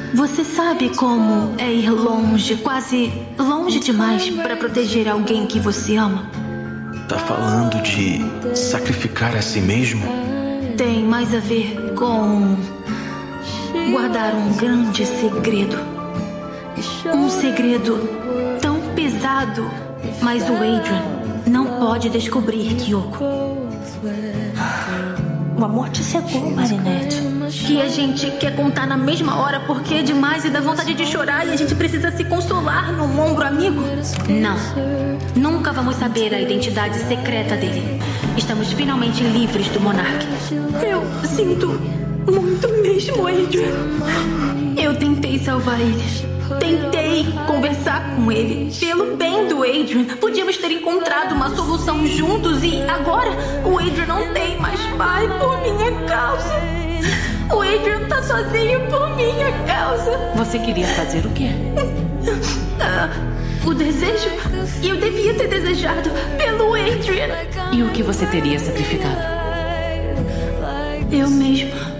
Você sabe como é ir longe, quase longe demais para proteger alguém que você ama? Tá falando de sacrificar a si mesmo? Tem mais a ver com guardar um grande segredo. Um segredo tão pesado, mas o Adrian não pode descobrir, Kyoko. O amor te cegou, Marinette. Que a gente quer contar na mesma hora porque é demais e dá vontade de chorar e a gente precisa se consolar num ombro amigo? Não. Nunca vamos saber a identidade secreta dele. Estamos finalmente livres do Monark. Eu sinto muito mesmo, Adrian. Eu tentei salvar ele. Tentei conversar com ele. Pelo bem do Adrian, podíamos ter encontrado uma solução juntos e agora o Adrian não tem mais pai por minha causa. O Adrian tá sozinho por minha causa. Você queria fazer o quê? O desejo. E eu devia ter desejado pelo Adrian. E o que você teria sacrificado? Eu mesma.